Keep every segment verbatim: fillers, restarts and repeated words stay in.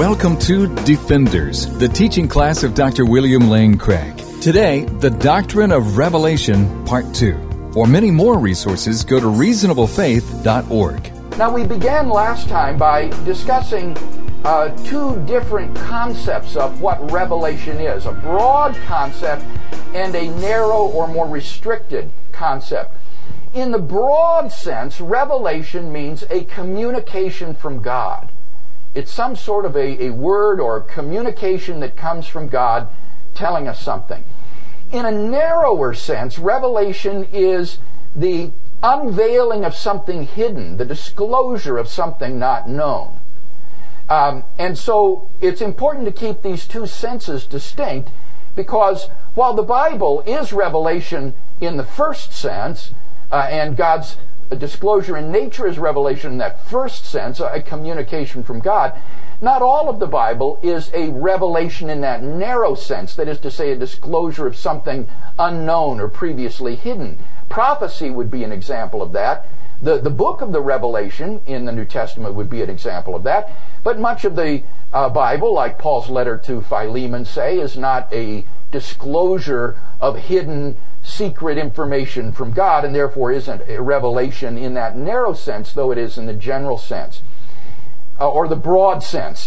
Welcome to Defenders, the teaching class of Doctor William Lane Craig. Today, the Doctrine of Revelation, Part two. For many more resources, go to reasonable faith dot org. Now, we began last time by discussing uh, two different concepts of what revelation is, a broad concept and a narrow or more restricted concept. In the broad sense, revelation means a communication from God. It's some sort of a, a word or communication that comes from God telling us something. In a narrower sense, revelation is the unveiling of something hidden, the disclosure of something not known. Um, and so it's important to keep these two senses distinct, because while the Bible is revelation in the first sense, uh, and God's disclosure in nature is revelation in that first sense, a communication from God, not all of the Bible is a revelation in that narrow sense, that is to say, a disclosure of something unknown or previously hidden. Prophecy would be an example of that. The, the book of the Revelation in the New Testament would be an example of that. But much of the uh, Bible, like Paul's letter to Philemon, say, is not a disclosure of hidden secret information from God, and therefore isn't a revelation in that narrow sense, though it is in the general sense, uh, or the broad sense.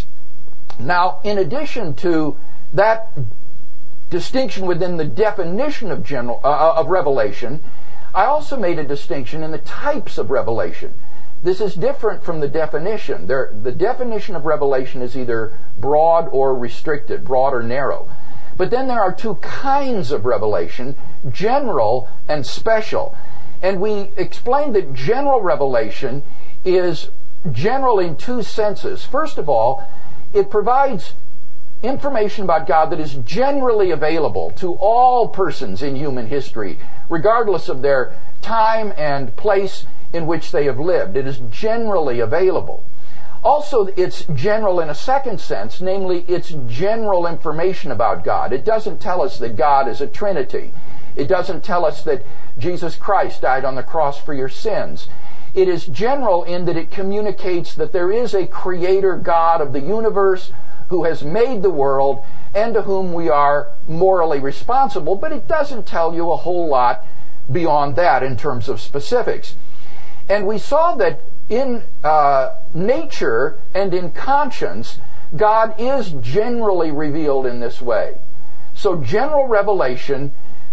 Now, in addition to that distinction within the definition of general uh, of revelation, I also made a distinction in the types of revelation. This is different from the definition. There, the definition of revelation is either broad or restricted, broad or narrow. But then there are two kinds of revelation, general and special. And we explained that general revelation is general in two senses. First of all, it provides information about God that is generally available to all persons in human history, regardless of their time and place in which they have lived. It is generally available. Also, it's general in a second sense, namely, it's general information about God. It doesn't tell us that God is a Trinity. It doesn't tell us that Jesus Christ died on the cross for your sins. It is general in that it communicates that there is a Creator God of the universe who has made the world and to whom we are morally responsible, but it doesn't tell you a whole lot beyond that in terms of specifics. And we saw that in uh, nature and in conscience, God is generally revealed in this way. So general revelation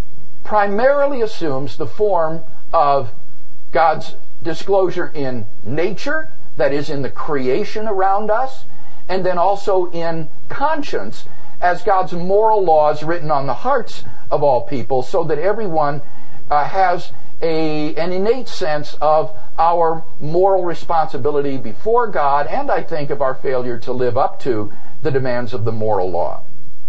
primarily assumes the form of God's disclosure in nature, that is, in the creation around us, and then also in conscience, as God's moral laws written on the hearts of all people, so that everyone uh, has a, an innate sense of our moral responsibility before God, and I think of our failure to live up to the demands of the moral law.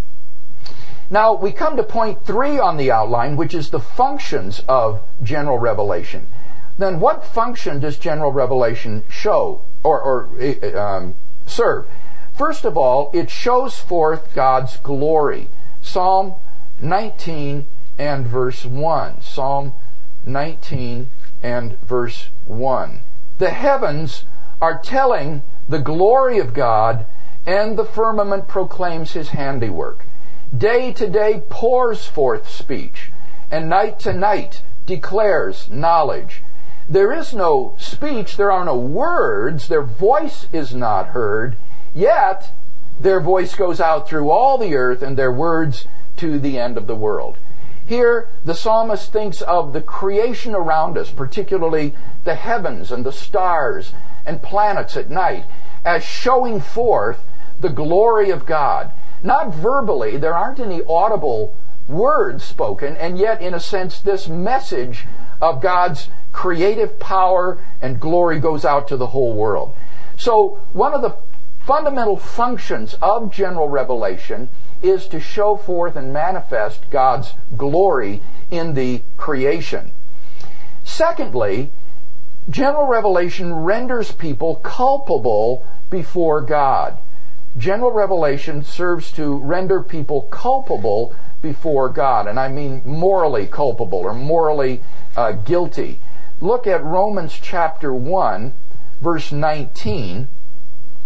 Now, we come to point three on the outline, which is the functions of general revelation. Then what function does general revelation show or, or um, serve? First of all, it shows forth God's glory. Psalm nineteen and verse one. Psalm nineteen and verse one. The heavens are telling the glory of God, and the firmament proclaims His handiwork. Day to day pours forth speech, and night to night declares knowledge. There is no speech, there are no words, their voice is not heard, yet their voice goes out through all the earth, and their words to the end of the world. Here, the psalmist thinks of the creation around us, particularly the heavens and the stars and planets at night, as showing forth the glory of God. Not verbally, there aren't any audible words spoken, and yet, in a sense, this message of God's creative power and glory goes out to the whole world. So, one of the fundamental functions of general revelation is to show forth and manifest God's glory in the creation. Secondly, general revelation renders people culpable before God. General revelation serves to render people culpable before God, and I mean morally culpable or morally uh, guilty. Look at Romans chapter one, verse nineteen.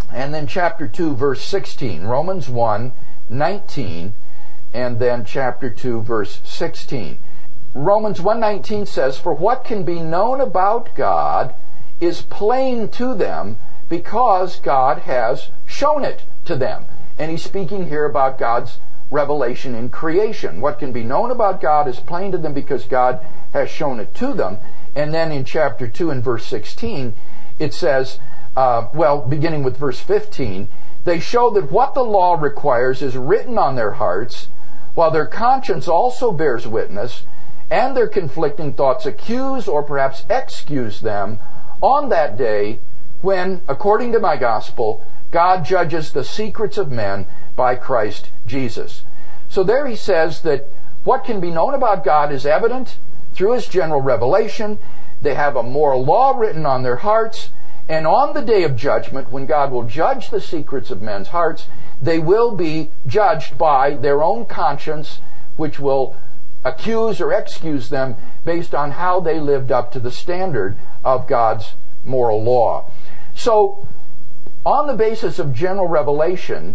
And then chapter two, verse sixteen. Romans one, nineteen, and then chapter two, verse sixteen. Romans one nineteen says, "For what can be known about God is plain to them, because God has shown it to them." And he's speaking here about God's revelation in creation. What can be known about God is plain to them because God has shown it to them. And then in chapter two and verse sixteen, it says, uh, well, beginning with verse fifteen, "They show that what the law requires is written on their hearts, while their conscience also bears witness, and their conflicting thoughts accuse or perhaps excuse them on that day when, according to my gospel, God judges the secrets of men by Christ Jesus." So there he says that what can be known about God is evident through his general revelation. They have a moral law written on their hearts, and on the day of judgment, when God will judge the secrets of men's hearts, they will be judged by their own conscience, which will accuse or excuse them based on how they lived up to the standard of God's moral law. So, on the basis of general revelation,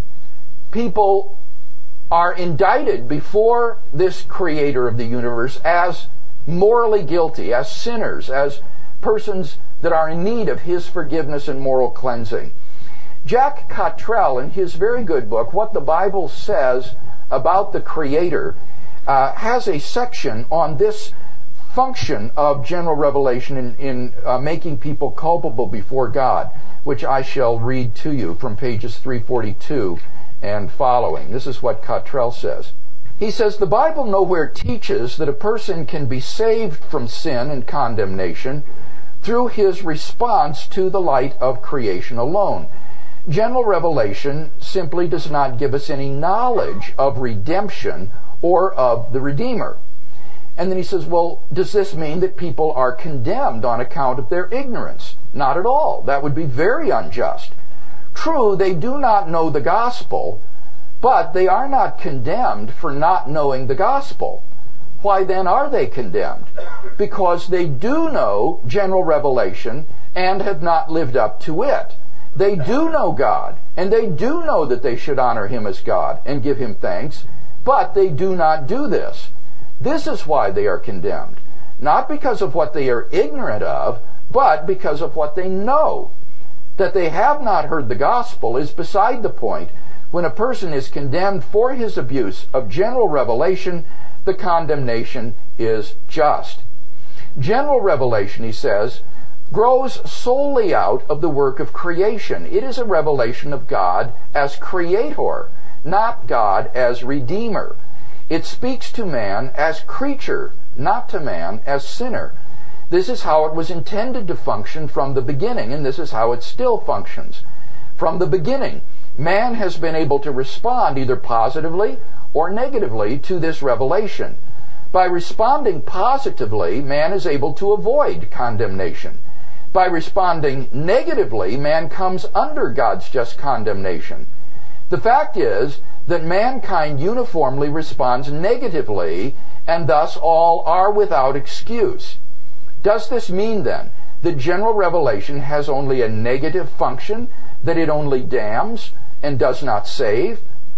people are indicted before this creator of the universe as morally guilty, as sinners, as persons that are in need of his forgiveness and moral cleansing. Jack Cottrell, in his very good book, What the Bible Says About the Creator, uh, has a section on this function of general revelation in, in uh, making people culpable before God, which I shall read to you from pages three forty-two and following. This is what Cottrell says. He says, "The Bible nowhere teaches that a person can be saved from sin and condemnation through his response to the light of creation alone. General revelation simply does not give us any knowledge of redemption or of the Redeemer." And then he says, well, does this mean that people are condemned on account of their ignorance? Not at all. That would be very unjust. True, they do not know the gospel, but they are not condemned for not knowing the gospel. Why then are they condemned? Because they do know general revelation and have not lived up to it. They do know God, and they do know that they should honor him as God and give him thanks, but they do not do this. This is why they are condemned. Not because of what they are ignorant of, but because of what they know. That they have not heard the gospel is beside the point. When a person is condemned for his abuse of general revelation, the condemnation is just. General revelation, he says, grows solely out of the work of creation. It is a revelation of God as creator, not God as redeemer. It speaks to man as creature, not to man as sinner. This is how it was intended to function from the beginning, and this is how it still functions. From the beginning, man has been able to respond either positively or negatively to this revelation. By responding positively, man is able to avoid condemnation. By responding negatively, man comes under God's just condemnation. The fact is that mankind uniformly responds negatively, and thus all are without excuse. Does this mean then that general revelation has only a negative function, that it only damns and does not save?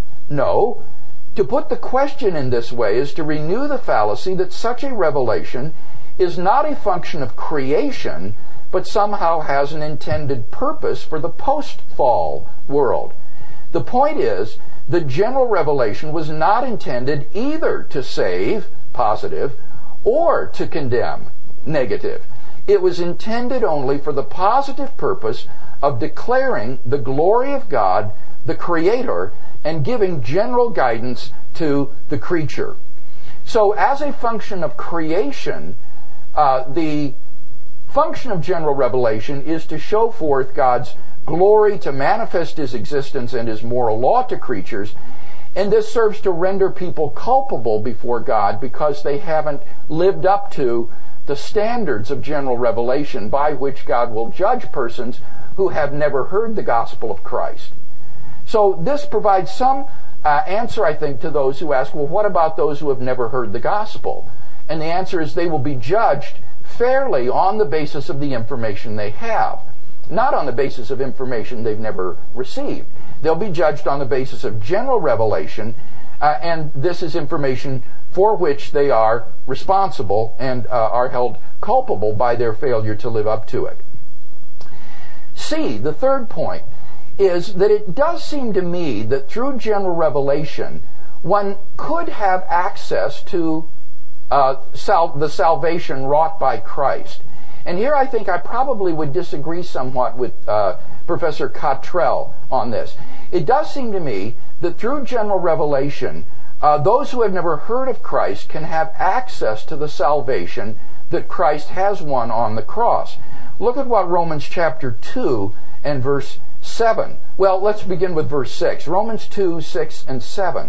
No. To put the question in this way is to renew the fallacy that such a revelation is not a function of creation, but somehow has an intended purpose for the post-fall world. The point is that general revelation was not intended either to save, positive, or to condemn, negative. It was intended only for the positive purpose of declaring the glory of God, the Creator, and giving general guidance to the creature. So as a function of creation, uh, the function of general revelation is to show forth God's glory, to manifest his existence and his moral law to creatures, and this serves to render people culpable before God because they haven't lived up to the standards of general revelation by which God will judge persons who have never heard the gospel of Christ. So this provides some uh, answer, I think, to those who ask, well, what about those who have never heard the gospel? And the answer is they will be judged fairly on the basis of the information they have. not on the basis of information they've never received. They'll be judged on the basis of general revelation, uh, and this is information for which they are responsible and uh, are held culpable by their failure to live up to it. C, the third point, is that it does seem to me that through general revelation, one could have access to uh, sal- the salvation wrought by Christ. And here I think I probably would disagree somewhat with uh, Professor Cottrell on this. It does seem to me that through general revelation, uh, those who have never heard of Christ can have access to the salvation that Christ has won on the cross. Look at what Romans chapter two and verse seven. Well, let's begin with verse six. Romans two, six, and seven.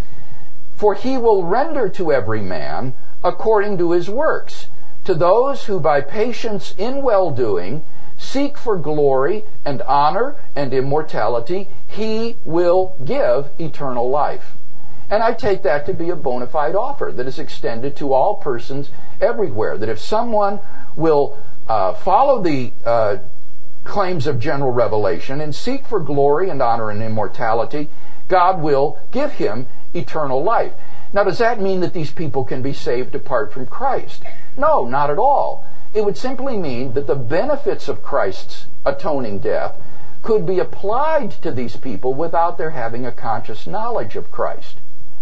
For he will render to every man according to his works. To those who by patience in well-doing seek for glory and honor and immortality, he will give eternal life. And I take that to be a bona fide offer that is extended to all persons everywhere. That if someone will uh, follow the uh, claims of general revelation and seek for glory and honor and immortality, God will give him eternal life. Now, does that mean that these people can be saved apart from Christ? No, not at all. It would simply mean that the benefits of Christ's atoning death could be applied to these people without their having a conscious knowledge of Christ.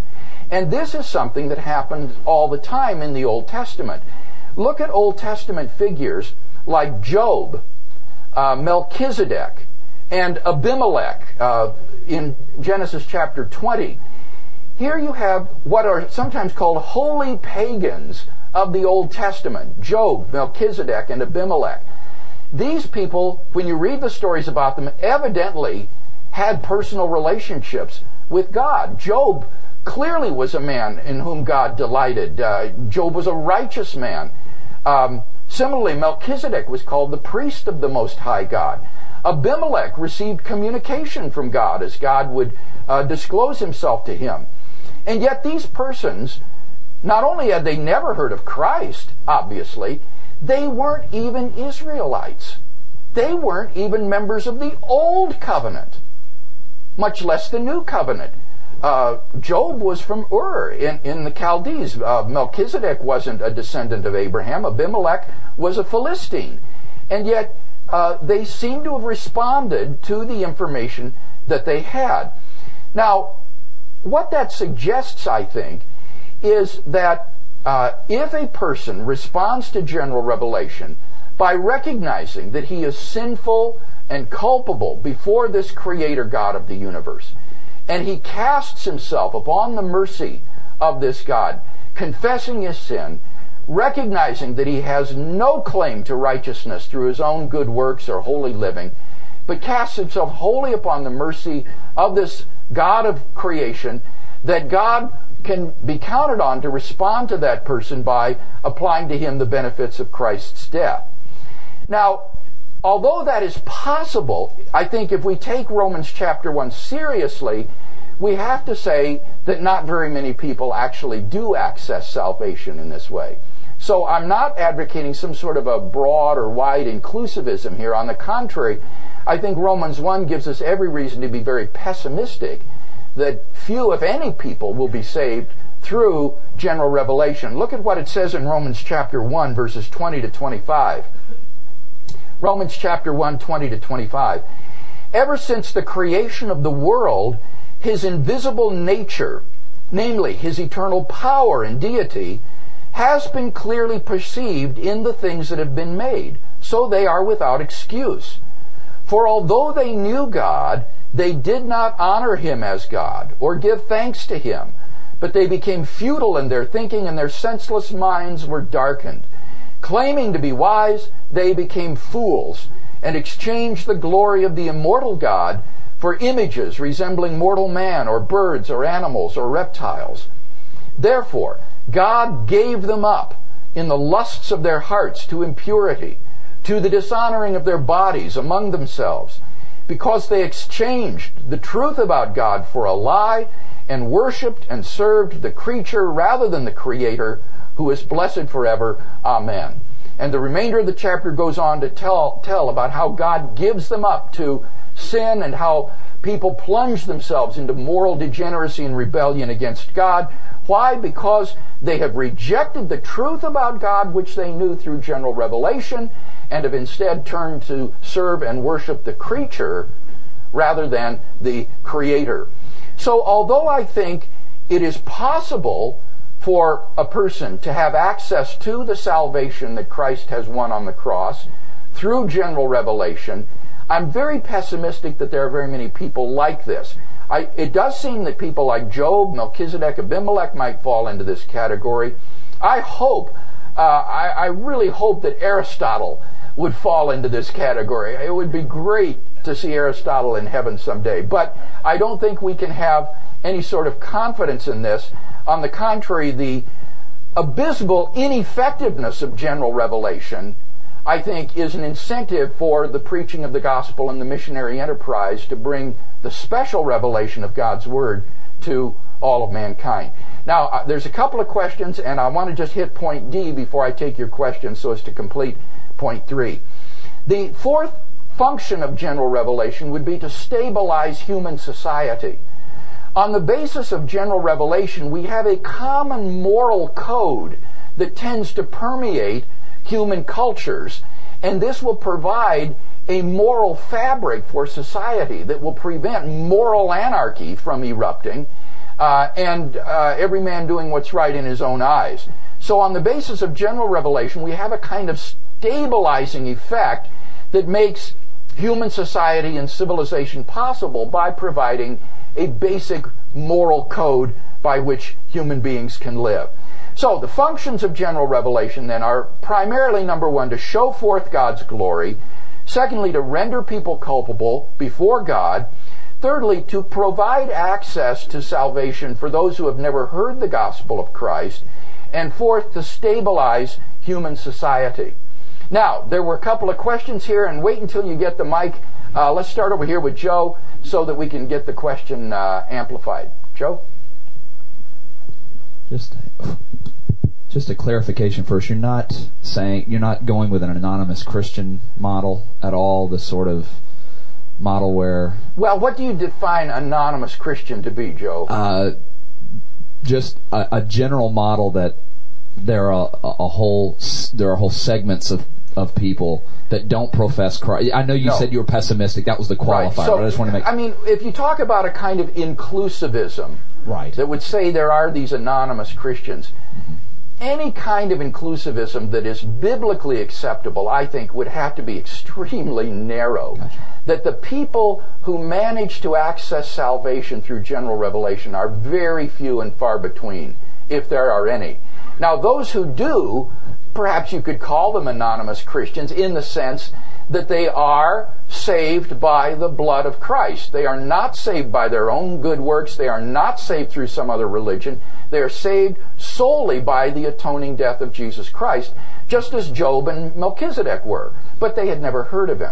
And this is something that happens all the time in the Old Testament. Look at Old Testament figures like Job, uh, Melchizedek, and Abimelech uh, in Genesis chapter twenty. Here you have what are sometimes called holy pagans of the Old Testament: Job, Melchizedek, and Abimelech. These people, when you read the stories about them, evidently had personal relationships with God. Job clearly was a man in whom God delighted. Uh, Job was a righteous man. Um, similarly, Melchizedek was called the priest of the Most High God. Abimelech received communication from God as God would uh, disclose himself to him. And yet these persons, not only had they never heard of Christ, obviously, they weren't even Israelites. They weren't even members of the Old Covenant, much less the New Covenant. Uh, Job was from Ur in, in the Chaldees. Uh, Melchizedek wasn't a descendant of Abraham. Abimelech was a Philistine. And yet uh, they seem to have responded to the information that they had. Now, what that suggests, I think, is that uh, if a person responds to general revelation by recognizing that he is sinful and culpable before this Creator God of the universe, and he casts himself upon the mercy of this God, confessing his sin, recognizing that he has no claim to righteousness through his own good works or holy living, but casts himself wholly upon the mercy of this God of creation, that God can be counted on to respond to that person by applying to him the benefits of Christ's death. Now, although that is possible, I think if we take Romans chapter one seriously, we have to say that not very many people actually do access salvation in this way. So I'm not advocating some sort of a broad or wide inclusivism here. On the contrary, I think Romans one gives us every reason to be very pessimistic that few, if any, people will be saved through general revelation. Look at what it says in Romans chapter one, verses twenty to twenty-five. Romans chapter one, twenty to twenty-five. Ever since the creation of the world, his invisible nature, namely his eternal power and deity, has been clearly perceived in the things that have been made, so they are without excuse. For although they knew God, they did not honor him as God or give thanks to him, but they became futile in their thinking, and their senseless minds were darkened. Claiming to be wise, they became fools and exchanged the glory of the immortal God for images resembling mortal man or birds or animals or reptiles. Therefore, God gave them up in the lusts of their hearts to impurity, to the dishonoring of their bodies among themselves, because they exchanged the truth about God for a lie and worshipped and served the creature rather than the Creator, who is blessed forever. Amen. And the remainder of the chapter goes on to tell, tell about how God gives them up to sin and how people plunge themselves into moral degeneracy and rebellion against God. Why? Because they have rejected the truth about God which they knew through general revelation and have instead turned to serve and worship the creature rather than the Creator. So although I think it is possible for a person to have access to the salvation that Christ has won on the cross through general revelation, I'm very pessimistic that there are very many people like this. I, it does seem that people like Job, Melchizedek, Abimelech might fall into this category. I hope, uh, I, I really hope that Aristotle would fall into this category. It would be great to see Aristotle in heaven someday. But I don't think we can have any sort of confidence in this. On the contrary, the abysmal ineffectiveness of general revelation, I think, is an incentive for the preaching of the gospel and the missionary enterprise to bring the special revelation of God's Word to all of mankind. Now, uh, there's a couple of questions, and I want to just hit point D before I take your questions so as to complete point three. The fourth function of general revelation would be to stabilize human society. On the basis of general revelation, we have a common moral code that tends to permeate human cultures, and this will provide a moral fabric for society that will prevent moral anarchy from erupting uh, and uh, every man doing what's right in his own eyes. So on the basis of general revelation, we have a kind of stabilizing effect that makes human society and civilization possible by providing a basic moral code by which human beings can live. So the functions of general revelation then are primarily, number one, to show forth God's glory. Secondly, to render people culpable before God. Thirdly, to provide access to salvation for those who have never heard the gospel of Christ. And fourth, to stabilize human society. Now, there were a couple of questions here, and wait until you get the mic. Uh, let's start over here with Joe so that we can get the question uh, amplified. Joe? Just, just a clarification first. You're not saying, you're not going with an anonymous Christian model at all, the sort of model where... Well, what do you define anonymous Christian to be, Joe? Uh, just a, a general model that there are a, a whole there are whole segments of, of people that don't profess Christ. I know you no. said you were pessimistic. That was the qualifier. Right. So, but I just want to make. I mean, if you talk about a kind of inclusivism, right, that would say there are these anonymous Christians, mm-hmm. any kind of inclusivism that is biblically acceptable, I think, would have to be extremely narrow. Gotcha. That the people who manage to access salvation through general revelation are very few and far between, if there are any. Now, those who do, perhaps you could call them anonymous Christians in the sense that they are saved by the blood of Christ. They are not saved by their own good works. They are not saved through some other religion. They are saved solely by the atoning death of Jesus Christ, just as Job and Melchizedek were. But they had never heard of him.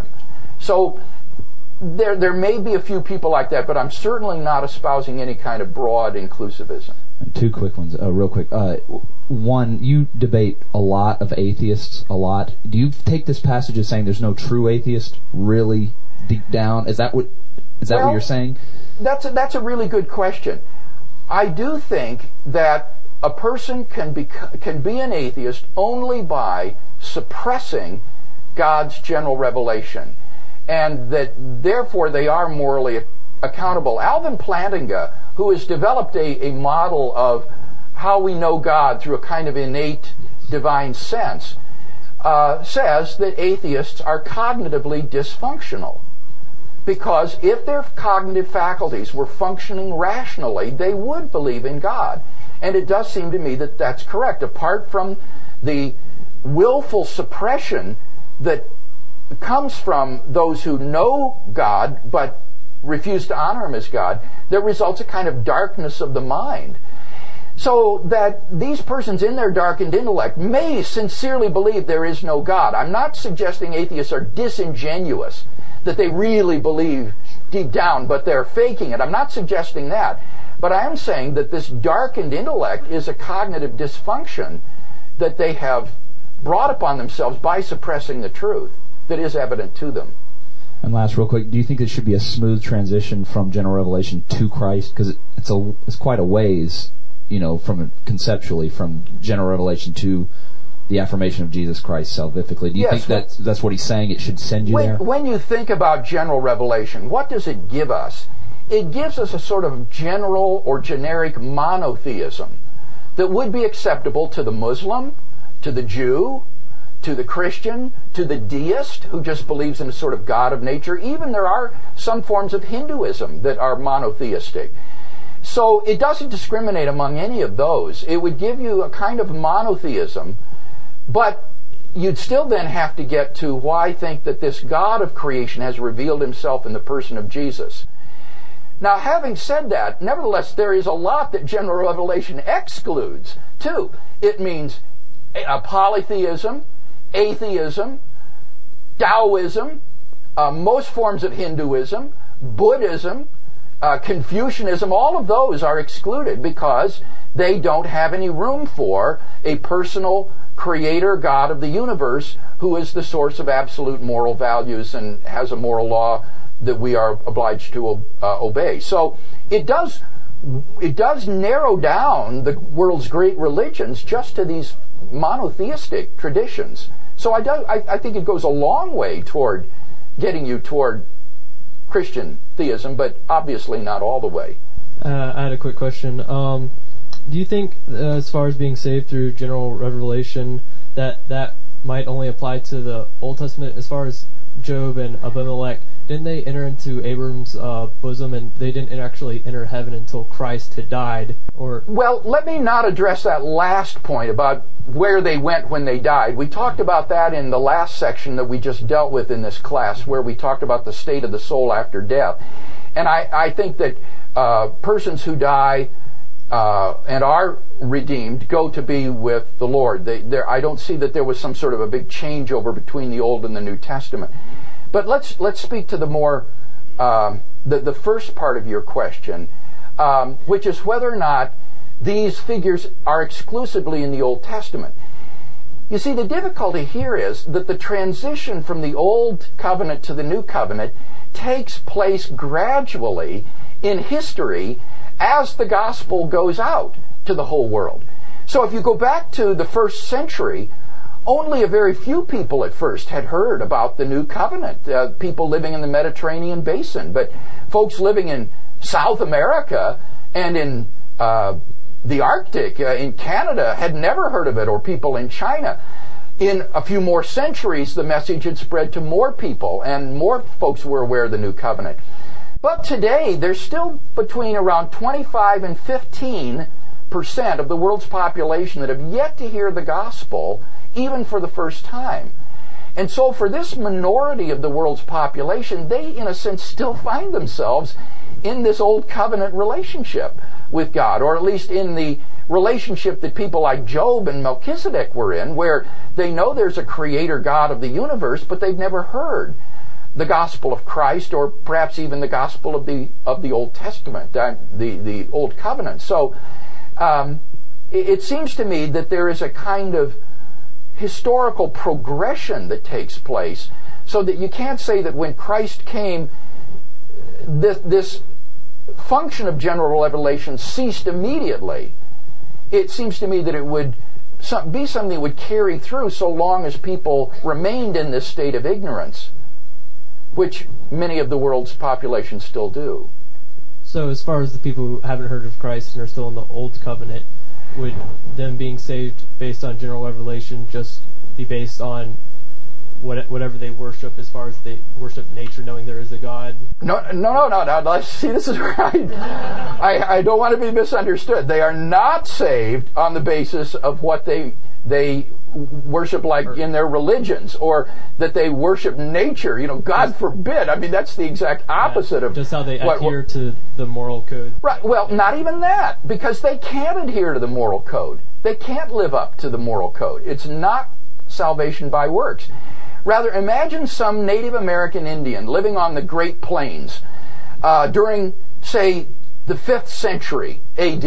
So there, there may be a few people like that, but I'm certainly not espousing any kind of broad inclusivism. Two quick ones, uh, real quick. Uh, one, you debate a lot of atheists, a lot. Do you take this passage as saying there's no true atheist really deep down? Is that what is that well, what you're saying? That's a, that's a really good question. I do think that a person can be can be an atheist only by suppressing God's general revelation, and that therefore they are morally accountable. Alvin Plantinga, who has developed a, a model of how we know God through a kind of innate divine sense, uh, says that atheists are cognitively dysfunctional. Because if their cognitive faculties were functioning rationally, they would believe in God. And it does seem to me that that's correct. Apart from the willful suppression that comes from those who know God but refuse to honor Him as God, there results a kind of darkness of the mind. So that these persons in their darkened intellect may sincerely believe there is no God. I'm not suggesting atheists are disingenuous, that they really believe deep down, but they're faking it. I'm not suggesting that. But I am saying that this darkened intellect is a cognitive dysfunction that they have brought upon themselves by suppressing the truth that is evident to them. And last, real quick, do you think it should be a smooth transition from general revelation to Christ? Because it's a it's quite a ways, you know, from conceptually from general revelation to the affirmation of Jesus Christ salvifically. Do you yes, think that that's what he's saying? It should send you when, there. When you think about general revelation, what does it give us? It gives us a sort of general or generic monotheism that would be acceptable to the Muslim, to the Jew, to the Christian, to the deist who just believes in a sort of God of nature. Even there are some forms of Hinduism that are monotheistic. So it doesn't discriminate among any of those. It would give you a kind of monotheism, but you'd still then have to get to why I think that this God of creation has revealed himself in the person of Jesus. Now, having said that, nevertheless, there is a lot that general revelation excludes, too. It means a polytheism, atheism, Taoism, uh, most forms of Hinduism, Buddhism, uh, Confucianism, all of those are excluded because they don't have any room for a personal creator God of the universe who is the source of absolute moral values and has a moral law that we are obliged to uh, obey. So it does it does narrow down the world's great religions just to these monotheistic traditions. So I, do, I, I think it goes a long way toward getting you toward Christian theism, but obviously not all the way. Uh, I had a quick question. Um, do you think, uh, as far as being saved through general revelation, that that might only apply to the Old Testament? As far as Job and Abimelech, didn't they enter into Abram's uh, bosom, and they didn't actually enter heaven until Christ had died? Or well, let me not address that last point about where they went when they died. We talked about that in the last section that we just dealt with in this class, where we talked about the state of the soul after death. And I, I think that uh, persons who die uh, and are redeemed go to be with the Lord. They, I don't see that there was some sort of a big changeover between the Old and the New Testament. But let's let's speak to the more um, the the first part of your question, um, which is whether or not these figures are exclusively in the Old Testament. You see, the difficulty here is that the transition from the Old Covenant to the New Covenant takes place gradually in history as the gospel goes out to the whole world. So if you go back to the first century, only a very few people at first had heard about the New Covenant, uh, people living in the Mediterranean basin. But folks living in South America and in uh, the Arctic, uh, in Canada, had never heard of it, or people in China. In a few more centuries, the message had spread to more people, and more folks were aware of the New Covenant. But today, there's still between around twenty-five and fifteen percent of the world's population that have yet to hear the gospel, even for the first time. And so for this minority of the world's population, they, in a sense, still find themselves in this Old Covenant relationship with God, or at least in the relationship that people like Job and Melchizedek were in, where they know there's a creator God of the universe, but they've never heard the gospel of Christ, or perhaps even the gospel of the of the Old Testament, uh, the, the Old Covenant. So um, it, it seems to me that there is a kind of historical progression that takes place, so that you can't say that when Christ came, this, this function of general revelation ceased immediately. It seems to me that it would be something that would carry through so long as people remained in this state of ignorance, which many of the world's population still do. So as far as the people who haven't heard of Christ and are still in the Old Covenant, would them being saved based on general revelation just be based on what, whatever they worship, as far as they worship nature, knowing there is a God? No, no, no, no. no. See, this is right. I, I don't want to be misunderstood. They are not saved on the basis of what they they worship, like in their religions, or that they worship nature. You know, God forbid. I mean, that's the exact opposite yeah, of just how they what, adhere what, to the moral code. Right. Well, not even that, because they can't adhere to the moral code. They can't live up to the moral code. It's not salvation by works. Rather, imagine some Native American Indian living on the Great Plains uh, during, say, the fifth century A D,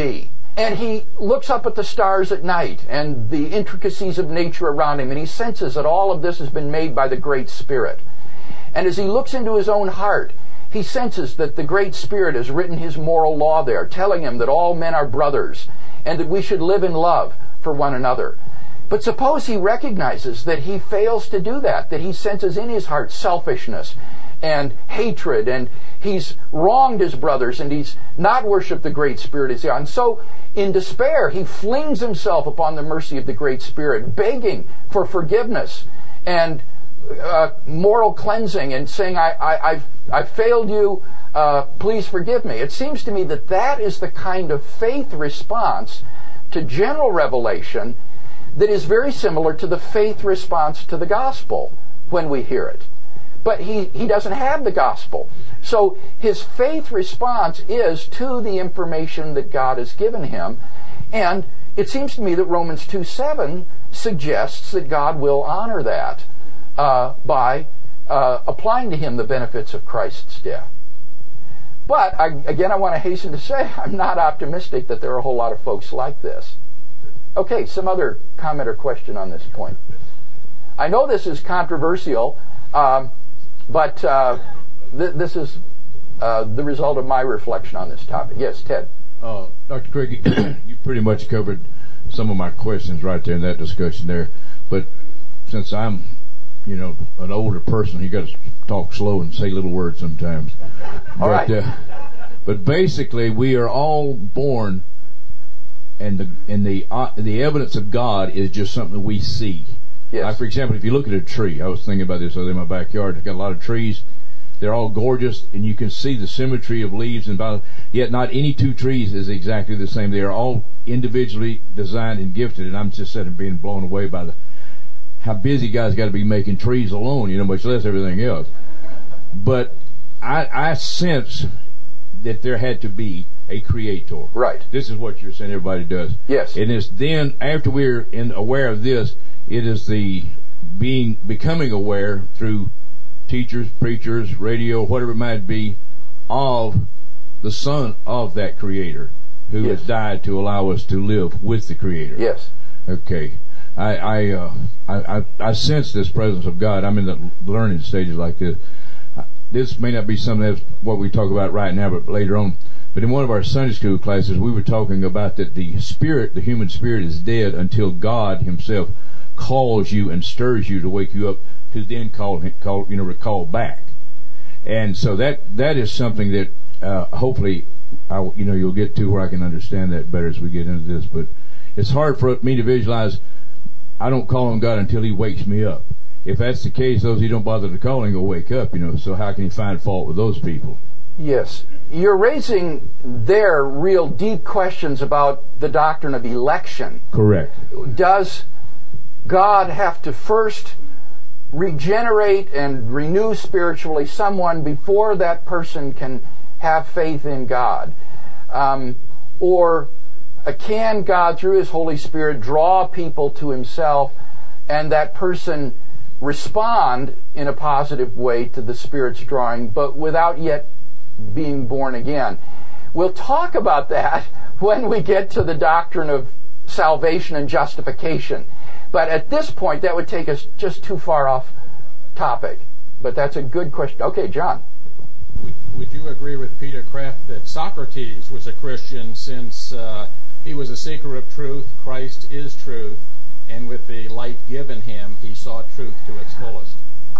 And he looks up at the stars at night and the intricacies of nature around him, and he senses that all of this has been made by the Great Spirit. And as he looks into his own heart, he senses that the Great Spirit has written his moral law there, telling him that all men are brothers and that we should live in love for one another. But suppose he recognizes that he fails to do that, that he senses in his heart selfishness and hatred, and he's wronged his brothers, and he's not worshipped the Great Spirit as he ought. And so, in despair, he flings himself upon the mercy of the Great Spirit, begging for forgiveness and uh, moral cleansing, and saying, I, I, I've, I've failed you, uh, please forgive me. It seems to me that that is the kind of faith response to general revelation that is very similar to the faith response to the gospel when we hear it. But he, he doesn't have the gospel. So his faith response is to the information that God has given him. And it seems to me that Romans two seven suggests that God will honor that uh, by uh, applying to him the benefits of Christ's death. But, I, again, I want to hasten to say, I'm not optimistic that there are a whole lot of folks like this. Okay, some other comment or question on this point. I know this is controversial, um, but uh, th- this is uh, the result of my reflection on this topic. Yes, Ted. Uh, Doctor Craig, you pretty much covered some of my questions right there in that discussion there. But since I'm, you know, an older person, you got to talk slow and say little words sometimes. All but, right. Uh, but basically, we are all born, and the and the uh, the evidence of God is just something we see. Yes. Like, for example, if you look at a tree, I was thinking about this other day in my backyard. I've got a lot of trees. They're all gorgeous, and you can see the symmetry of leaves, and about, yet not any two trees is exactly the same. They are all individually designed and gifted, and I'm just sitting being blown away by the how busy guys got to be making trees alone, you know, much less everything else. But I, I sense that there had to be a creator. Right. This is what you're saying everybody does. Yes. And it's then, after we're in, aware of this, it is the being becoming aware through teachers, preachers, radio, whatever it might be, of the Son of that Creator who Yes. has died to allow us to live with the Creator. Yes. Okay. I I, uh, I I I sense this presence of God. I'm in the learning stages like this. This may not be something that's what we talk about right now, but later on. But in one of our Sunday school classes, we were talking about that the spirit, the human spirit, is dead until God Himself calls you and stirs you to wake you up to then call, call you know, recall back. And so that that is something that uh, hopefully, I, you know, you'll get to where I can understand that better as we get into this. But it's hard for me to visualize. I don't call on God until He wakes me up. If that's the case, those He don't bother to call Him will wake up, you know. So how can He find fault with those people? Yes. You're raising there real deep questions about the doctrine of election. Correct. Does God have to first regenerate and renew spiritually someone before that person can have faith in God? Um, or uh, can God, through His Holy Spirit, draw people to Himself and that person respond in a positive way to the Spirit's drawing, but without yet being born again? We'll talk about that when we get to the doctrine of salvation and justification. But at this point, that would take us just too far off topic. But that's a good question. Okay, John. Would, would you agree with Peter Kraft that Socrates was a Christian since uh, he was a seeker of truth, Christ is truth, and with the light given him, he saw truth to its fullest?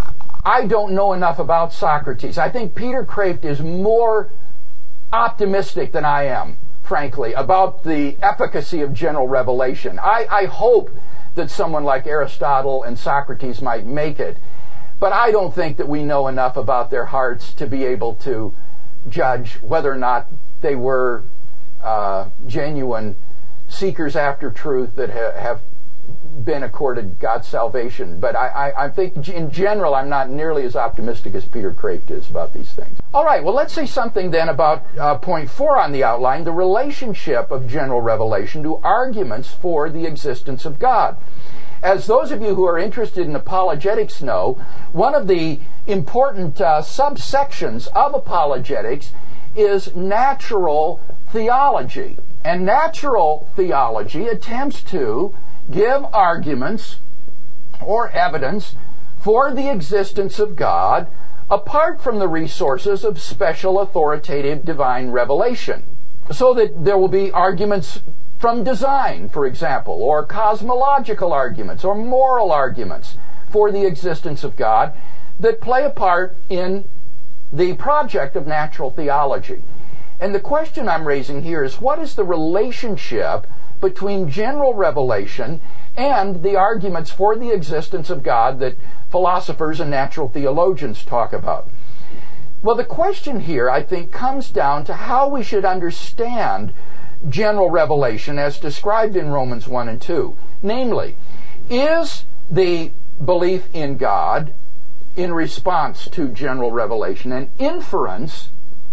I don't know enough about Socrates. I think Peter Kraft is more optimistic than I am, frankly, about the efficacy of general revelation. I, I hope that someone like Aristotle and Socrates might make it, but I don't think that we know enough about their hearts to be able to judge whether or not they were uh, genuine seekers after truth that ha- have been accorded God's salvation. But I, I, I think in general I'm not nearly as optimistic as Peter Kraft is about these things. All right, well, let's say something then about uh, point four on the outline, the relationship of general revelation to arguments for the existence of God. As those of you who are interested in apologetics know, one of the important uh, subsections of apologetics is natural theology. And natural theology attempts to give arguments or evidence for the existence of God apart from the resources of special authoritative divine revelation. So that there will be arguments from design, for example, or cosmological arguments, or moral arguments for the existence of God that play a part in the project of natural theology. And the question I'm raising here is, what is the relationship between general revelation and the arguments for the existence of God that philosophers and natural theologians talk about? Well, the question here, I think, comes down to how we should understand general revelation as described in Romans one and two. Namely, is the belief in God in response to general revelation an inference,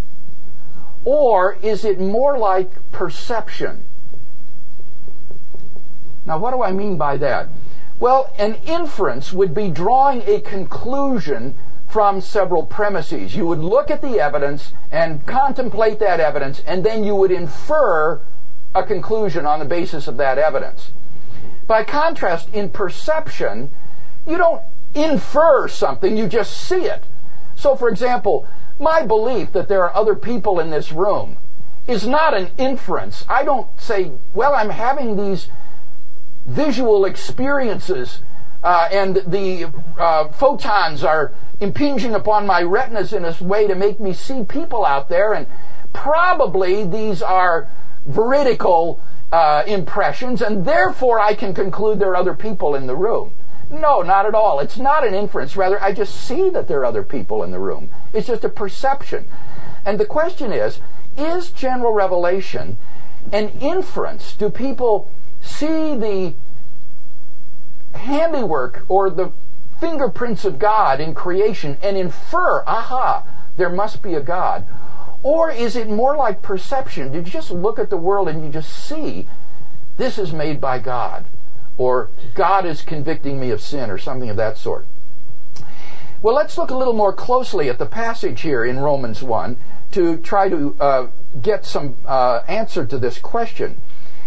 or is it more like perception? Now, what do I mean by that? Well, an inference would be drawing a conclusion from several premises. You would look at the evidence and contemplate that evidence, and then you would infer a conclusion on the basis of that evidence. By contrast, in perception, you don't infer something, you just see it. So, for example, my belief that there are other people in this room is not an inference. I don't say, well, I'm having these visual experiences uh, and the uh, photons are impinging upon my retinas in a way to make me see people out there, and probably these are veridical uh, impressions, and therefore I can conclude there are other people in the room. No, not at all. It's not an inference. Rather, I just see that there are other people in the room. It's just a perception. And the question is, is general revelation an inference? Do people see the handiwork or the fingerprints of God in creation and infer, aha, there must be a God? Or is it more like perception? Did you just look at the world and you just see this is made by God? Or God is convicting me of sin, or something of that sort. Well, let's look a little more closely at the passage here in Romans one to try to uh, get some uh, answer to this question.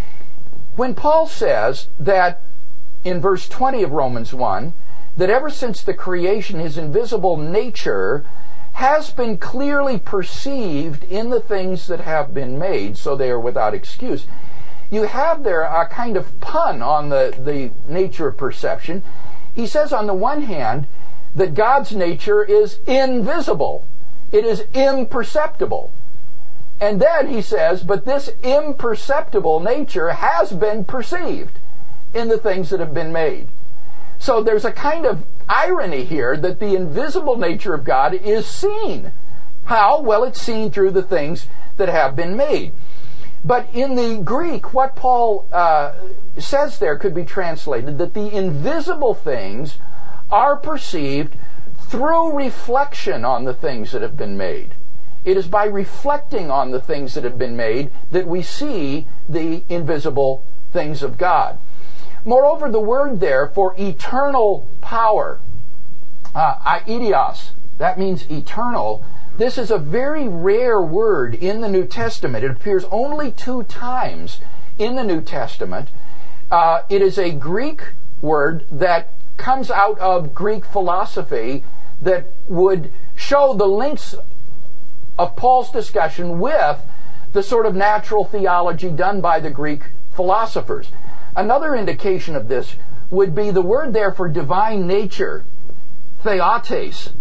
When Paul says that in verse twenty of Romans one, that ever since the creation his invisible nature has been clearly perceived in the things that have been made, so they are without excuse. You have there a kind of pun on the, the nature of perception. He says on the one hand that God's nature is invisible. It is imperceptible. And then he says, but this imperceptible nature has been perceived in the things that have been made. So there's a kind of irony here that the invisible nature of God is seen. How? Well, it's seen through the things that have been made. But in the Greek, what Paul uh, says there could be translated that the invisible things are perceived through reflection on the things that have been made. It is by reflecting on the things that have been made that we see the invisible things of God. Moreover, the word there for eternal power, uh, aidios, that means eternal. This is a very rare word in the New Testament. It appears only two times in the New Testament. Uh, it is a Greek word that comes out of Greek philosophy that would show the links of Paul's discussion with the sort of natural theology done by the Greek philosophers. Another indication of this would be the word there for divine nature, theotes,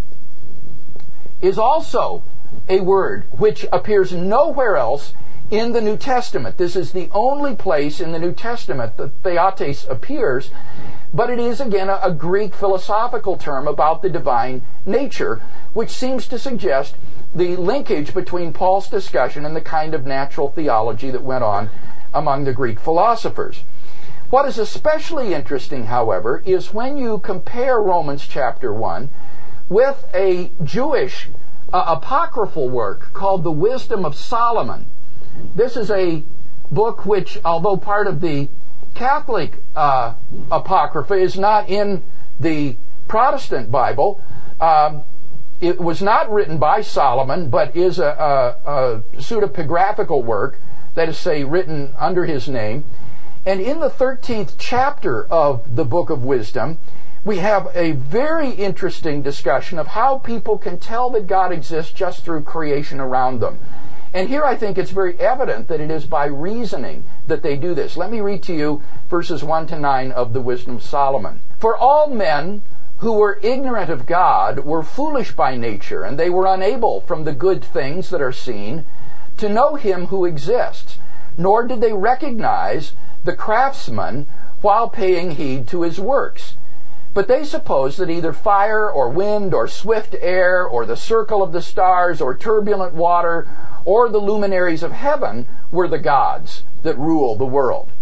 is also a word which appears nowhere else in the New Testament. This is the only place in the New Testament that theotes appears, but it is again a, a Greek philosophical term about the divine nature, which seems to suggest the linkage between Paul's discussion and the kind of natural theology that went on among the Greek philosophers. What is especially interesting, however, is when you compare Romans chapter one with a Jewish uh, apocryphal work called The Wisdom of Solomon. This is a book which, although part of the Catholic uh, Apocrypha, is not in the Protestant Bible. Um, it was not written by Solomon, but is a, a, a pseudepigraphical work, that is, say, written under his name. And in the thirteenth chapter of the Book of Wisdom, we have a very interesting discussion of how people can tell that God exists just through creation around them. And here I think it's very evident that it is by reasoning that they do this. Let me read to you verses one to nine of the Wisdom of Solomon. For all men who were ignorant of God were foolish by nature, and they were unable from the good things that are seen to know him who exists, nor did they recognize the craftsman while paying heed to his works. But they supposed that either fire or wind or swift air or the circle of the stars or turbulent water or the luminaries of heaven were the gods that rule the world.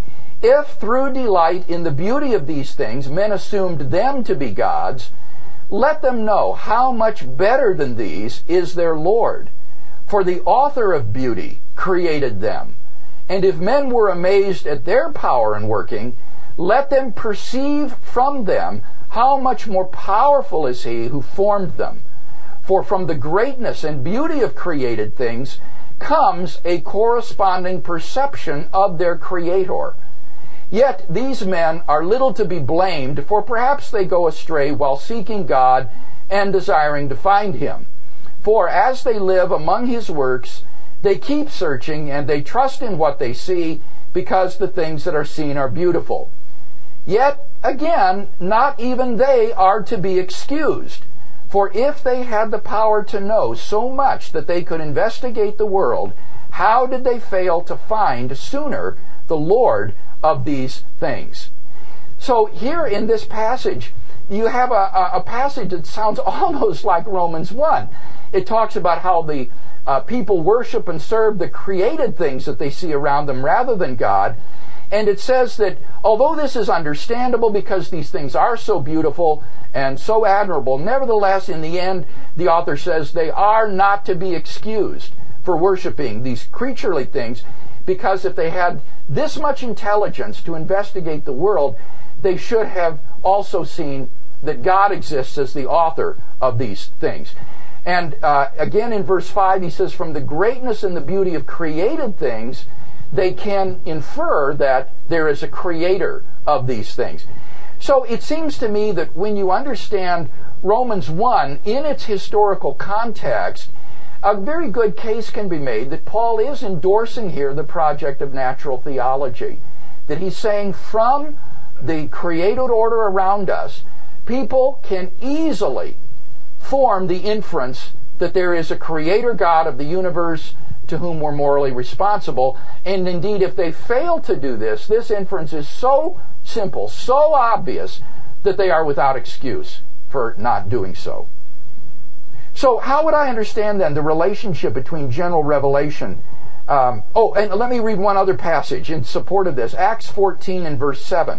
If through delight in the beauty of these things men assumed them to be gods, let them know how much better than these is their Lord. For the author of beauty created them. And if men were amazed at their power in working, let them perceive from them how much more powerful is he who formed them. For from the greatness and beauty of created things comes a corresponding perception of their Creator. Yet these men are little to be blamed, for perhaps they go astray while seeking God and desiring to find him. For as they live among his works, they keep searching, and they trust in what they see, because the things that are seen are beautiful. Yet, again, not even they are to be excused. For if they had the power to know so much that they could investigate the world, how did they fail to find sooner the Lord of these things? So here in this passage, you have a, a passage that sounds almost like Romans one. It talks about how the uh, people worship and serve the created things that they see around them rather than God. And it says that although this is understandable because these things are so beautiful and so admirable, nevertheless, in the end, the author says they are not to be excused for worshiping these creaturely things, because if they had this much intelligence to investigate the world, they should have also seen that God exists as the author of these things. And uh, again in verse five, he says, from the greatness and the beauty of created things, they can infer that there is a creator of these things. So it seems to me that when you understand Romans one in its historical context, a very good case can be made that Paul is endorsing here the project of natural theology. That he's saying from the created order around us, people can easily form the inference that there is a creator God of the universe to whom we're morally responsible. And indeed, if they fail to do this, this inference is so simple, so obvious, that they are without excuse for not doing so. So how would I understand then the relationship between general revelation? Um, oh, and let me read one other passage in support of this. Acts fourteen and verse seven.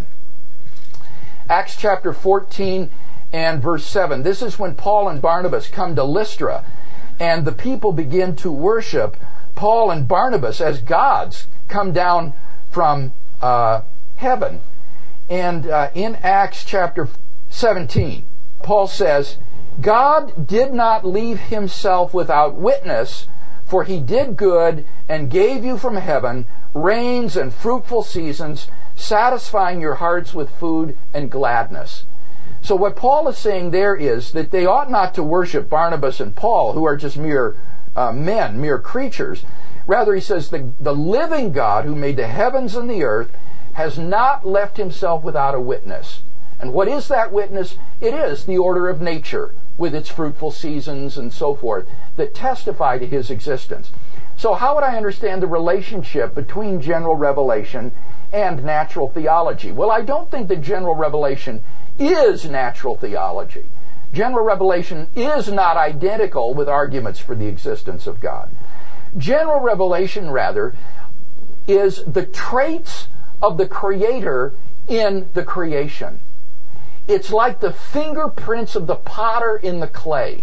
Acts chapter fourteen and verse seven. This is when Paul and Barnabas come to Lystra, and the people begin to worship Paul and Barnabas as gods come down from uh, heaven. And uh, in Acts chapter seventeen, Paul says, God did not leave himself without witness, for he did good and gave you from heaven rains and fruitful seasons, satisfying your hearts with food and gladness. So what Paul is saying there is that they ought not to worship Barnabas and Paul, who are just mere uh, men, mere creatures. Rather, he says the, the living God who made the heavens and the earth has not left himself without a witness. And what is that witness? It is the order of nature, with its fruitful seasons and so forth, that testify to his existence. So how would I understand the relationship between general revelation and natural theology? Well, I don't think that general revelation is natural theology. General revelation is not identical with arguments for the existence of God. General revelation, rather, is the traits of the Creator in the creation. It's like the fingerprints of the potter in the clay,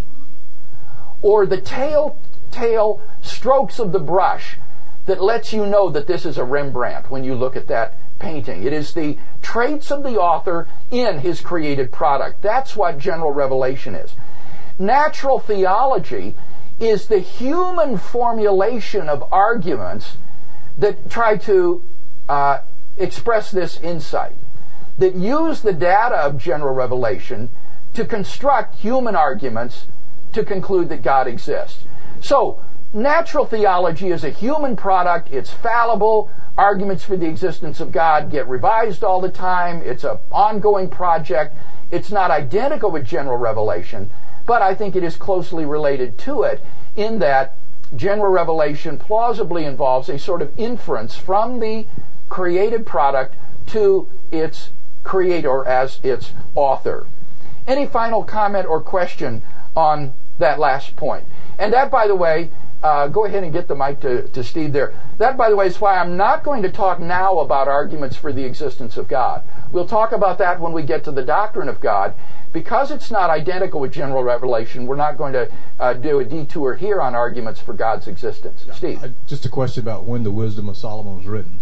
or the telltale strokes of the brush that lets you know that this is a Rembrandt when you look at that painting. It is the traits of the author in his created product. That's what general revelation is. Natural theology is the human formulation of arguments that try to uh, express this insight, that use the data of general revelation to construct human arguments to conclude that God exists. So, natural theology is a human product. It's fallible. Arguments for the existence of God get revised all the time. It's an ongoing project. It's not identical with general revelation, but I think it is closely related to it in that general revelation plausibly involves a sort of inference from the created product to its creator as its author. Any final comment or question on that last point? And that, by the way, uh, go ahead and get the mic to, to Steve there. That, by the way, is why I'm not going to talk now about arguments for the existence of God. We'll talk about that when we get to the doctrine of God. Because it's not identical with general revelation, we're not going to uh, do a detour here on arguments for God's existence. Yeah. Steve? Uh, just a question about when the Wisdom of Solomon was written.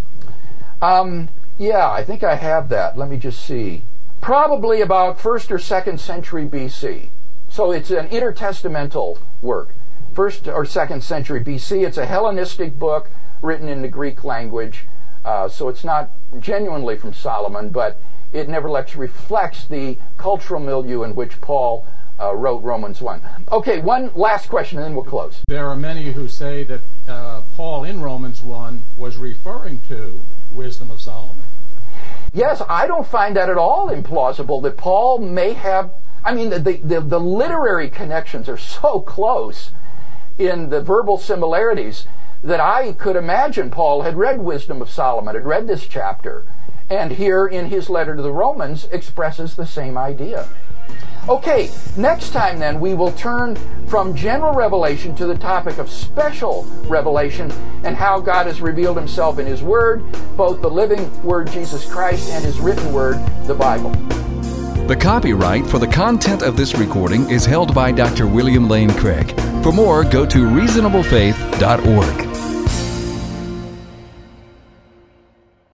Um, yeah, I think I have that. Let me just see. Probably about first or second century B C. So it's an intertestamental work. First or second century B C. It's a Hellenistic book written in the Greek language. Uh, so it's not genuinely from Solomon, but it nevertheless reflects the cultural milieu in which Paul uh, wrote Romans one. Okay, one last question and then we'll close. There are many who say that uh, Paul in Romans one was referring to Wisdom of Solomon. Yes, I don't find that at all implausible that Paul may have, I mean, the, the, the literary connections are so close in the verbal similarities that I could imagine Paul had read Wisdom of Solomon, had read this chapter, and here in his letter to the Romans expresses the same idea. Okay, next time then we will turn from general revelation to the topic of special revelation and how God has revealed himself in his Word, both the living Word Jesus Christ and his written Word, the Bible. The copyright for the content of this recording is held by Doctor William Lane Craig. For more, go to reasonable faith dot org.